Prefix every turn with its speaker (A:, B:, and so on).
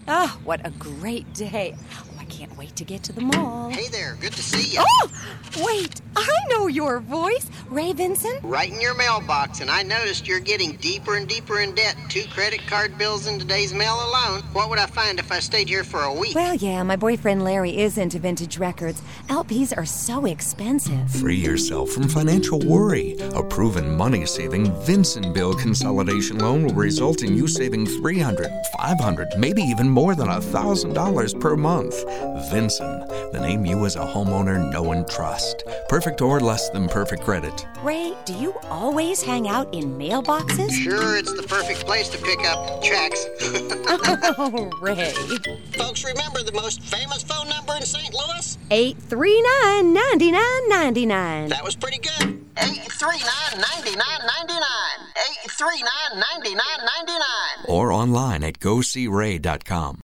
A: Oh, what a great day. Oh, I can't wait to get to the mall.
B: Hey there, good to see you.
A: Oh, wait, I know your voice. Ray Vincent?
B: Right in your mailbox, and I noticed you're getting deeper and deeper in debt. 2 credit card bills in today's mail alone. What would I find if I stayed here for a week?
A: Well, yeah, my boyfriend Larry is into vintage records. LPs are so expensive.
C: Free yourself from financial worry. A proven money-saving Vincent bill consolidation loan will result in you saving $300, $500, maybe even more than $1,000 per month. Vincent, the name you as a homeowner know and trust. Perfect or less than perfect credit.
A: Ray, do you always hang out in mailboxes?
B: Sure, it's the perfect place to pick up checks.
A: Oh, Ray.
B: Folks, remember the most famous phone number in St. Louis?
A: 839-9999.
B: That was pretty good. 839-9999. 839-9999.
C: Or online at GoSeeRay.com.